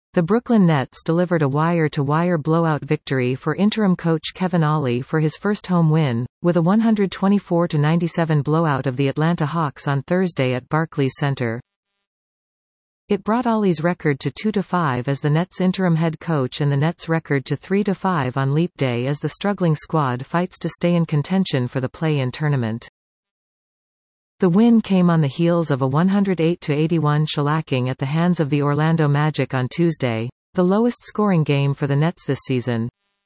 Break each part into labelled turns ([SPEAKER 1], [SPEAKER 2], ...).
[SPEAKER 1] The Brooklyn Nets delivered a wire-to-wire blowout victory for interim coach Kevin Ollie for his first home win, with a 124-97 blowout of the Atlanta Hawks on Thursday at Barclays Center. It brought Ollie's record to 2-5 as the Nets' interim head coach and the Nets' record to 3-5 on Leap Day as the struggling squad fights to stay in contention for the play-in tournament. The win came on the heels of a 108-81 shellacking at the hands of the Orlando Magic on Tuesday, the lowest scoring game for the Nets this season.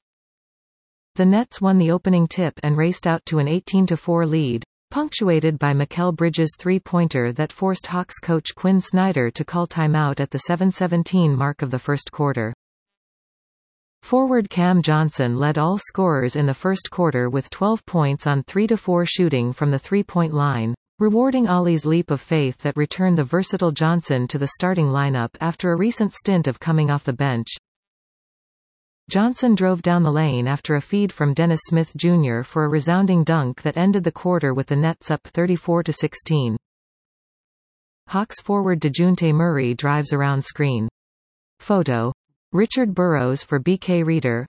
[SPEAKER 1] The Nets won the opening tip and raced out to an 18-4 lead, punctuated by Mikal Bridges' three-pointer that forced Hawks coach Quinn Snyder to call timeout at the 7:17 mark of the first quarter. Forward Cam Johnson led all scorers in the first quarter with 12 points on 3-4 shooting from the three-point line, rewarding Ollie's leap of faith that returned the versatile Johnson to the starting lineup after a recent stint of coming off the bench. Johnson drove down the lane after a feed from Dennis Smith Jr. for a resounding dunk that ended the quarter with the Nets up 34-16. Hawks forward DeJounte Murray drives around screen. Photo. Richard Burrows for BK Reader.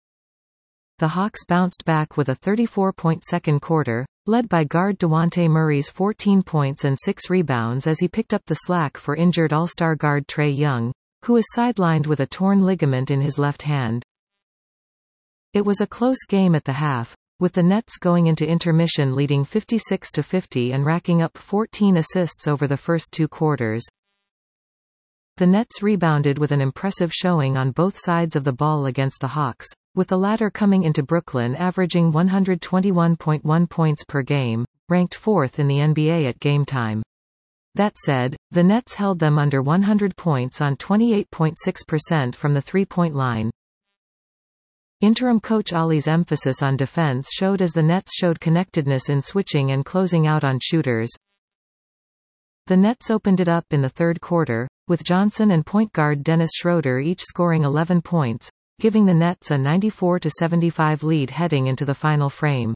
[SPEAKER 1] The Hawks bounced back with a 34-point second quarter, led by guard DeJounte Murray's 14 points and 6 rebounds as he picked up the slack for injured All-Star guard Trae Young, who is sidelined with a torn ligament in his left hand. It was a close game at the half, with the Nets going into intermission leading 56-50 and racking up 14 assists over the first two quarters. The Nets rebounded with an impressive showing on both sides of the ball against the Hawks, with the latter coming into Brooklyn averaging 121.1 points per game, ranked fourth in the NBA at game time. That said, the Nets held them under 100 points on 28.6% from the three-point line. Interim coach Ollie's emphasis on defense showed as the Nets showed connectedness in switching and closing out on shooters. The Nets opened it up in the third quarter, with Johnson and point guard Dennis Schroeder each scoring 11 points, giving the Nets a 94-75 lead heading into the final frame.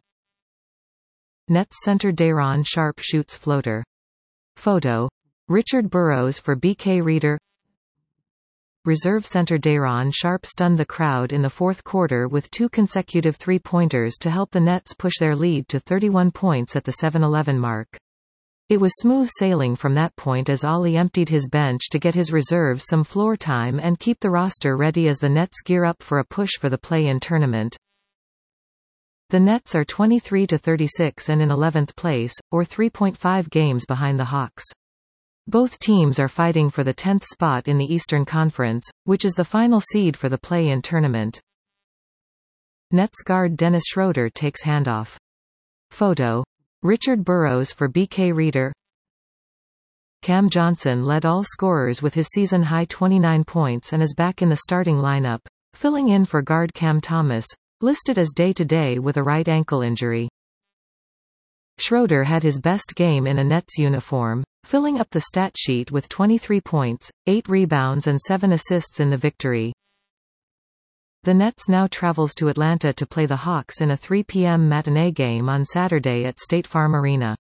[SPEAKER 1] Nets center Day'Ron Sharpe shoots floater. Photo. Richard Burrows for BK Reader. Reserve center Day'Ron Sharpe stunned the crowd in the fourth quarter with two consecutive three-pointers to help the Nets push their lead to 31 points at the 7:11 mark. It was smooth sailing from that point as Ollie emptied his bench to get his reserves some floor time and keep the roster ready as the Nets gear up for a push for the play-in tournament. The Nets are 23-36 and in 11th place, or 3.5 games behind the Hawks. Both teams are fighting for the 10th spot in the Eastern Conference, which is the final seed for the play-in tournament. Nets guard Dennis Schroeder takes handoff. Photo. Richard Burrows for BK Reader. Cam Johnson led all scorers with his season-high 29 points and is back in the starting lineup, filling in for guard Cam Thomas, listed as day-to-day with a right ankle injury. Schroeder had his best game in a Nets uniform, filling up the stat sheet with 23 points, 8 rebounds and 7 assists in the victory. The Nets now travels to Atlanta to play the Hawks in a 3 p.m. matinee game on Saturday at State Farm Arena.